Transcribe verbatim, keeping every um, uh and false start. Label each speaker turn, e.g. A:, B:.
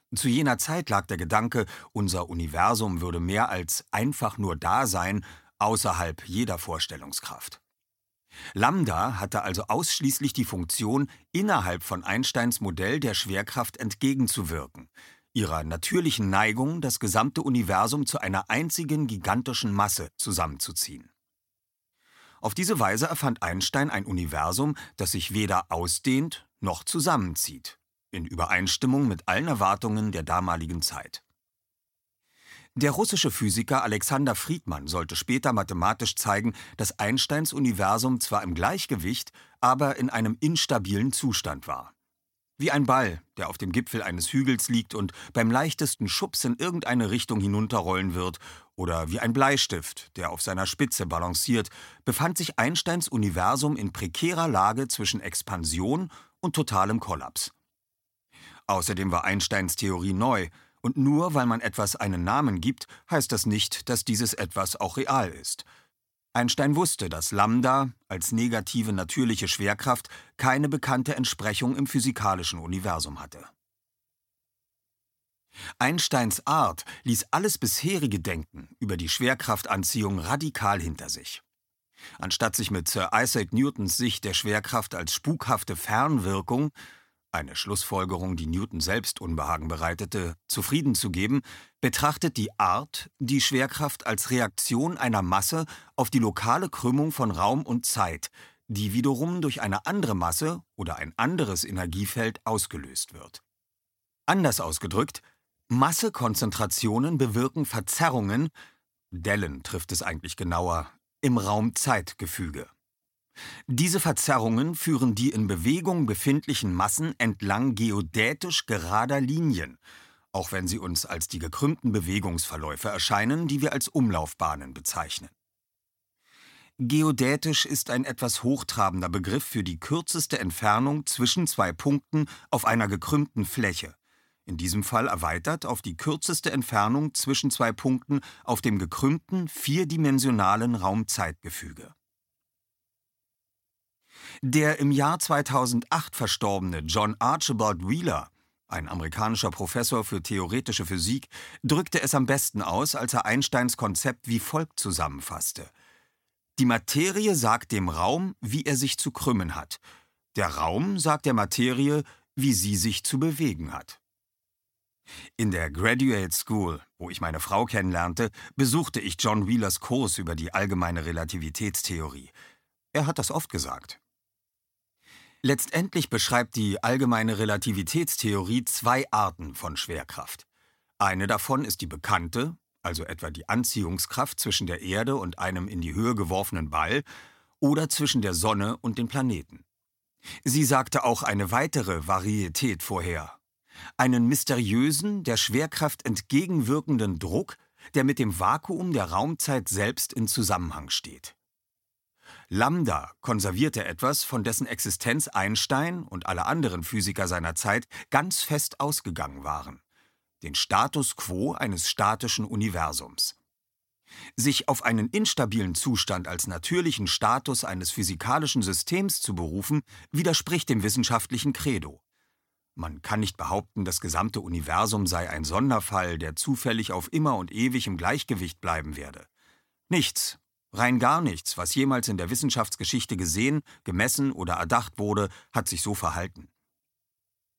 A: Zu jener Zeit lag der Gedanke, unser Universum würde mehr als einfach nur da sein, außerhalb jeder Vorstellungskraft. Lambda hatte also ausschließlich die Funktion, innerhalb von Einsteins Modell der Schwerkraft entgegenzuwirken, ihrer natürlichen Neigung, das gesamte Universum zu einer einzigen gigantischen Masse zusammenzuziehen. Auf diese Weise erfand Einstein ein Universum, das sich weder ausdehnt noch zusammenzieht, in Übereinstimmung mit allen Erwartungen der damaligen Zeit. Der russische Physiker Alexander Friedmann sollte später mathematisch zeigen, dass Einsteins Universum zwar im Gleichgewicht, aber in einem instabilen Zustand war. Wie ein Ball, der auf dem Gipfel eines Hügels liegt und beim leichtesten Schubs in irgendeine Richtung hinunterrollen wird, oder wie ein Bleistift, der auf seiner Spitze balanciert, befand sich Einsteins Universum in prekärer Lage zwischen Expansion und totalem Kollaps. Außerdem war Einsteins Theorie neu, und nur weil man etwas einen Namen gibt, heißt das nicht, dass dieses etwas auch real ist. Einstein wusste, dass Lambda als negative natürliche Schwerkraft keine bekannte Entsprechung im physikalischen Universum hatte. Einsteins Art ließ alles bisherige Denken über die Schwerkraftanziehung radikal hinter sich. Anstatt sich mit Sir Isaac Newtons Sicht der Schwerkraft als spukhafte Fernwirkung, eine Schlussfolgerung, die Newton selbst Unbehagen bereitete, zufrieden zu geben, betrachtet die Art die Schwerkraft als Reaktion einer Masse auf die lokale Krümmung von Raum und Zeit, die wiederum durch eine andere Masse oder ein anderes Energiefeld ausgelöst wird. Anders ausgedrückt, Massekonzentrationen bewirken Verzerrungen, Dellen trifft es eigentlich genauer, im Raum-Zeit-Gefüge. Diese Verzerrungen führen die in Bewegung befindlichen Massen entlang geodätisch gerader Linien, auch wenn sie uns als die gekrümmten Bewegungsverläufe erscheinen, die wir als Umlaufbahnen bezeichnen. Geodätisch ist ein etwas hochtrabender Begriff für die kürzeste Entfernung zwischen zwei Punkten auf einer gekrümmten Fläche, in diesem Fall erweitert auf die kürzeste Entfernung zwischen zwei Punkten auf dem gekrümmten, vierdimensionalen Raum-Zeit-Gefüge. Der im Jahr zweitausendacht verstorbene John Archibald Wheeler, ein amerikanischer Professor für theoretische Physik, drückte es am besten aus, als er Einsteins Konzept wie folgt zusammenfasste: Die Materie sagt dem Raum, wie er sich zu krümmen hat. Der Raum sagt der Materie, wie sie sich zu bewegen hat. In der Graduate School, wo ich meine Frau kennenlernte, besuchte ich John Wheelers Kurs über die allgemeine Relativitätstheorie. Er hat das oft gesagt. Letztendlich beschreibt die allgemeine Relativitätstheorie zwei Arten von Schwerkraft. Eine davon ist die bekannte, also etwa die Anziehungskraft zwischen der Erde und einem in die Höhe geworfenen Ball oder zwischen der Sonne und den Planeten. Sie sagte auch eine weitere Varietät vorher: einen mysteriösen, der Schwerkraft entgegenwirkenden Druck, der mit dem Vakuum der Raumzeit selbst in Zusammenhang steht. Lambda konservierte etwas, von dessen Existenz Einstein und alle anderen Physiker seiner Zeit ganz fest ausgegangen waren: den Status quo eines statischen Universums. Sich auf einen instabilen Zustand als natürlichen Status eines physikalischen Systems zu berufen, widerspricht dem wissenschaftlichen Credo. Man kann nicht behaupten, das gesamte Universum sei ein Sonderfall, der zufällig auf immer und ewig im Gleichgewicht bleiben werde. Nichts, rein gar nichts, was jemals in der Wissenschaftsgeschichte gesehen, gemessen oder erdacht wurde, hat sich so verhalten.